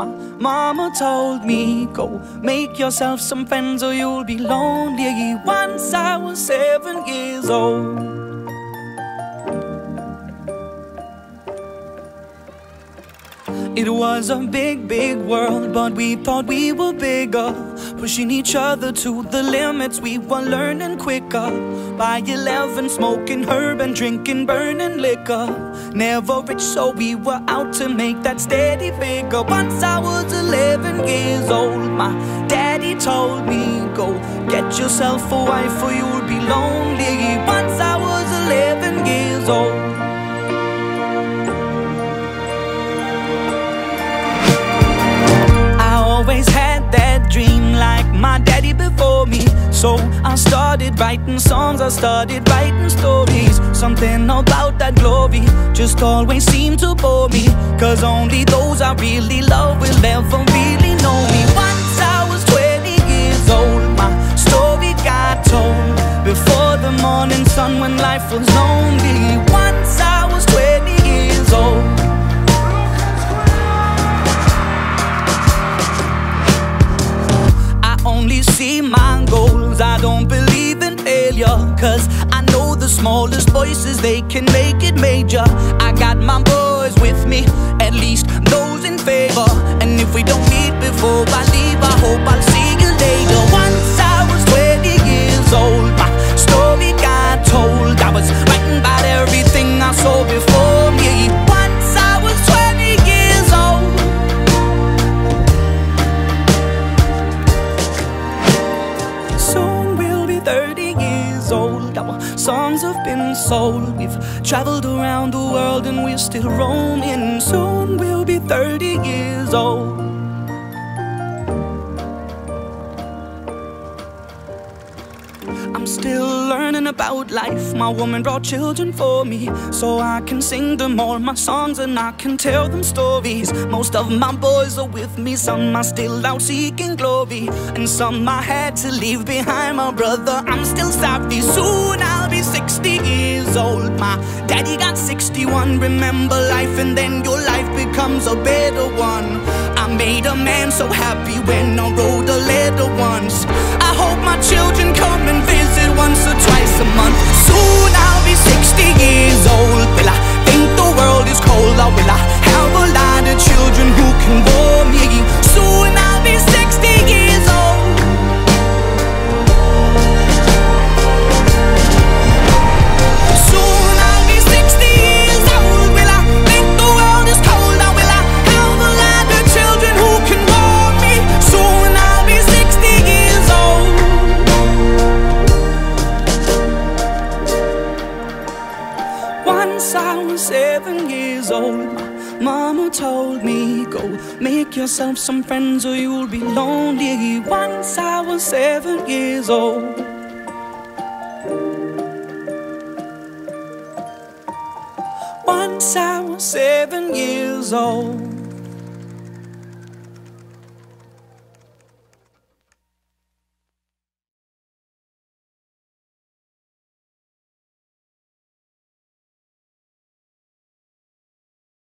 My mama told me, go make yourself some friends or you'll be lonely. Once I was 7 years old. It was a big, big world, but we thought we were bigger, pushing each other to the limits. We were learning quicker. By 11, smoking herb and drinking burning liquor. Never rich, so we were out to make that steady figure. Once I was 11 years old, my daddy told me, go get yourself a wife or you'll be lonely. Once I was 11 years old. Always had that dream like my daddy before me. So I started writing songs, I started writing stories. Something about that glory just always seemed to bore me, cause only those I really love will ever really know me. Once I was 20 years old, my story got told before the morning sun when life was lonely. Once I was 20 years old. Only see my goals, I don't believe in failure, cause I know the smallest voices, they can make it major. I got my boys with me, at least those in favor. And if we don't meet before I leave, I hope I'll see you later. Once I was 20 years old, my story got told. I was writing about everything I saw before me. Once I was 20 years old. Soon we'll be 30 years old. Our songs have been sold. We've traveled around the world and we're still roaming. Soon we'll be 30 years old. I'm still learning about life. My woman brought children for me, so I can sing them all my songs and I can tell them stories. Most of my boys are with me, some are still out seeking glory, and some I had to leave behind. My brother, I'm still sorry. Soon I'll be 60 years old. My daddy got 61. Remember life and then your life becomes a better one. I made a man so happy when I wrote a letter once. I hope my children come and visit once or twice a month. Soon I'll be 60 years old. Will I think the world is cold, or will I have a lot of children who can bore me? Soon I'll be 60 years old. Soon I'll be 60 years old. Will I think the world is cold, or will I have a lot of children who can bore me? Soon I'll be 60 years old. Once I was 7 years old, my mama told me, go make yourself some friends or you'll be lonely. Once I was 7 years old. Once I was 7 years old.